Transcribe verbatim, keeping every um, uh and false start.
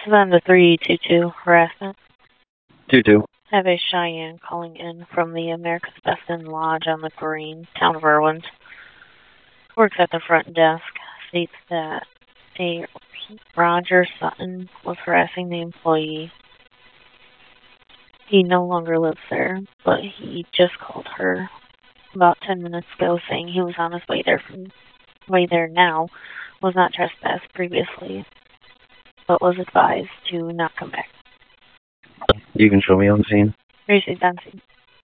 Then the three two two harassment. two two. Have a Cheyenne calling in from the America's Best Inn Lodge on the Green, town of Irwin. Works at the front desk. States that a Roger Sutton was harassing the employee. He no longer lives there, but he just called her about ten minutes ago saying he was on his way there from way there now, was not trespassed previously, but was advised to not come back. You can show me on the scene. Received on scene.